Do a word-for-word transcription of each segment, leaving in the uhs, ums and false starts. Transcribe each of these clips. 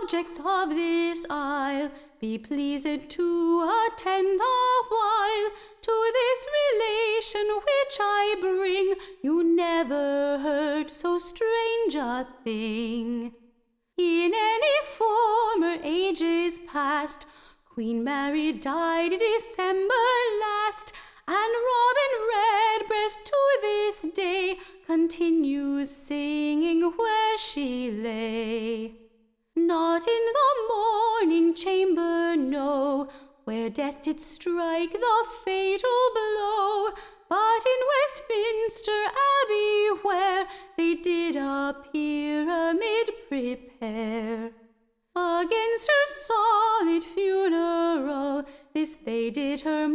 subjects of this isle, be pleased to attend a while to this relation which I bring. You never heard so strange a thing. In any former ages past, Queen Mary died December last, and Robin Redbreast to this day continues singing where she lay. Not in the morning chamber, no, where death did strike the fatal blow, but in Westminster Abbey, where they did a pyramid prepare. Against her solid funeral, this they did her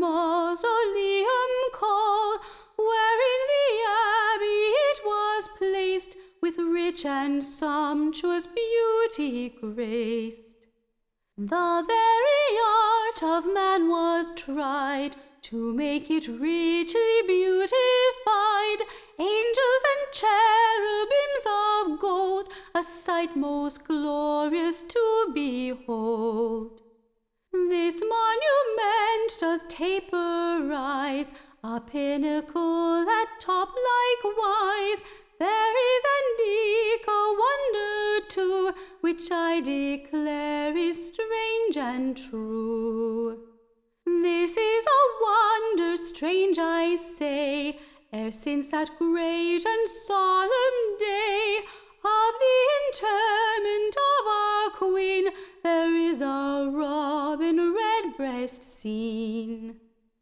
mausoleum call, wherein the abbey it was placed, with rich and sumptuous beauty graced. The very art of man was tried to make it richly beautified. Angels and cherubims of gold, a sight most glorious to behold. This monument does taper rise, a pinnacle at top likewise. There is an eke a wonder too, which I declare is strange and true. This is a wonder strange, I say, ere since that great and solemn day of the interment of our Queen, there is a Robin Redbreast seen.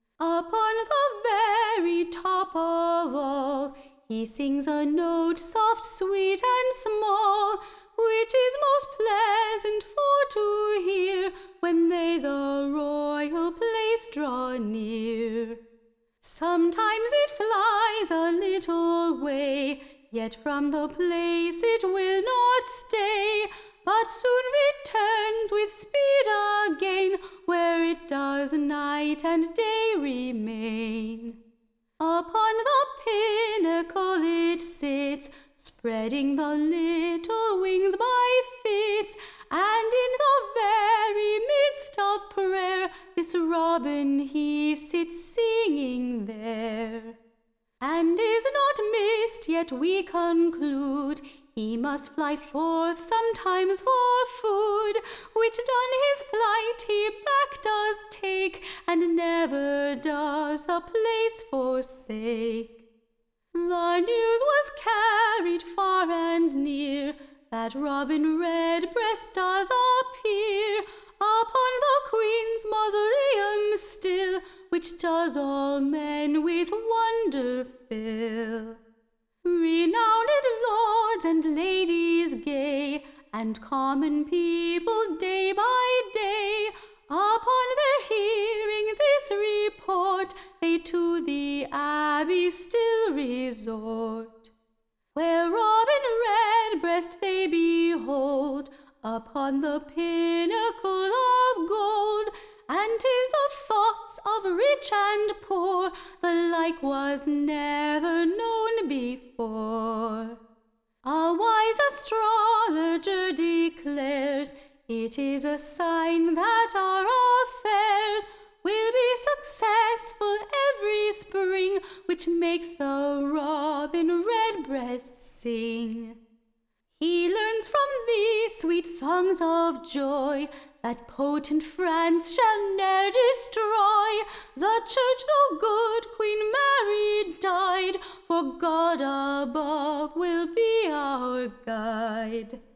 Upon the very top of all, he sings a note soft, sweet, and small, which is most pleasant for to hear when they the royal place draw near. Sometimes it flies a little way, yet from the place it will not stay, but soon returns with speed again, where it does night and day remain. Upon the pinnacle it sits, spreading the little wings by fits, and in the very midst of prayer, this Robin he sits singing there. And is not missed, yet we conclude, he must fly forth sometimes for food, which done his flight he back does take, and never does the place forsake. The news was carried far and near, that Robin Redbreast does appear upon the Queen's mausoleum still, which does all men with wonder fill. Renowned lords and ladies gay, and common people day by day, upon their hearing this report, they to the abbey still resort, where Robin Redbreast they behold upon the pinnacle of gold. And 'tis the thoughts of rich and poor, the like was never known before. A wise astrologer declares it is a sign that our affairs will be successful every spring, which makes the Robin Redbreast sing. He learns from these sweet songs of joy that potent France shall ne'er destroy. The church, though good Queen Mary died, for God above will be our guide.